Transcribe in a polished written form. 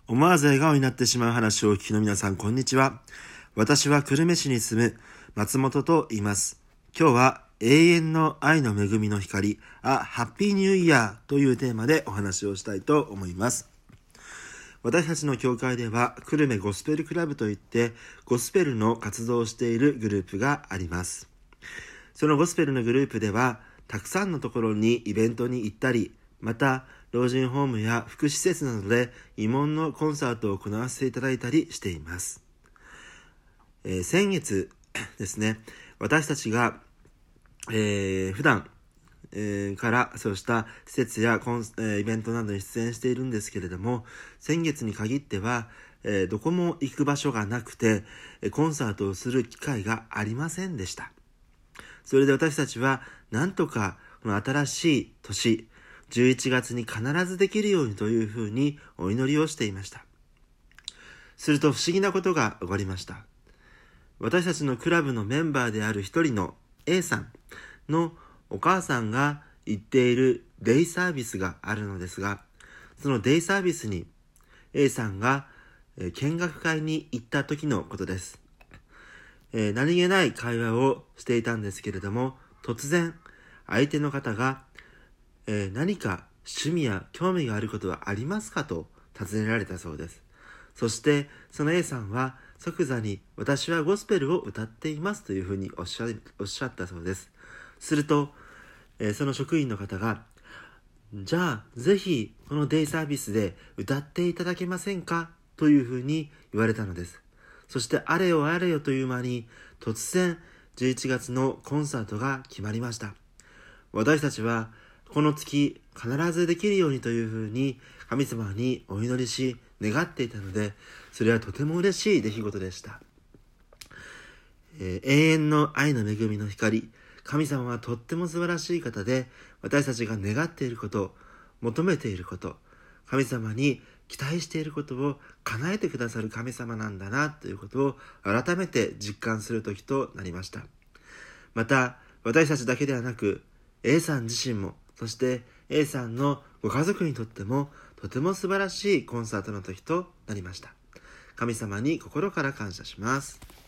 思わず笑顔になってしまう話をお聞きの皆さん、こんにちは。私は久留米市に住む松本と言います。今日は永遠の愛の恵みの光、ハッピーニューイヤーというテーマでお話をしたいと思います。私たちの教会では久留米ゴスペルクラブといってゴスペルの活動をしているグループがあります。そのゴスペルのグループではたくさんのところにイベントに行ったり、また老人ホームや福祉施設などで慰問のコンサートを行わせていただいたりしています。先月ですね、私たちが、普段、からそうした施設やイベントなどに出演しているんですけれども、先月に限っては、どこも行く場所がなくてコンサートをする機会がありませんでした。それで私たちはなんとかこの新しい年11月に必ずできるようにというふうにお祈りをしていました。すると不思議なことが起こりました。私たちのクラブのメンバーである一人の A さんのお母さんが行っているデイサービスがあるのですが、そのデイサービスに A さんが見学会に行った時のことです。何気ない会話をしていたんですけれども、突然相手の方が、何か趣味や興味があることはありますかと尋ねられたそうです。そしてその A さんは即座に私はゴスペルを歌っていますというふうにおっしゃったそうです。すると、その職員の方が、じゃあぜひこのデイサービスで歌っていただけませんかというふうに言われたのです。そしてあれよあれよという間に突然11月のコンサートが決まりました。私たちはこの月必ずできるようにというふうに神様にお祈りし願っていたので、それはとても嬉しい出来事でした。永遠の愛の恵みの光、神様はとっても素晴らしい方で、私たちが願っていること、求めていること、神様に期待していることを叶えてくださる神様なんだなということを改めて実感する時となりました。また私たちだけではなく A さん自身も、そして A さんのご家族にとってもとても素晴らしいコンサートの時となりました。神様に心から感謝します。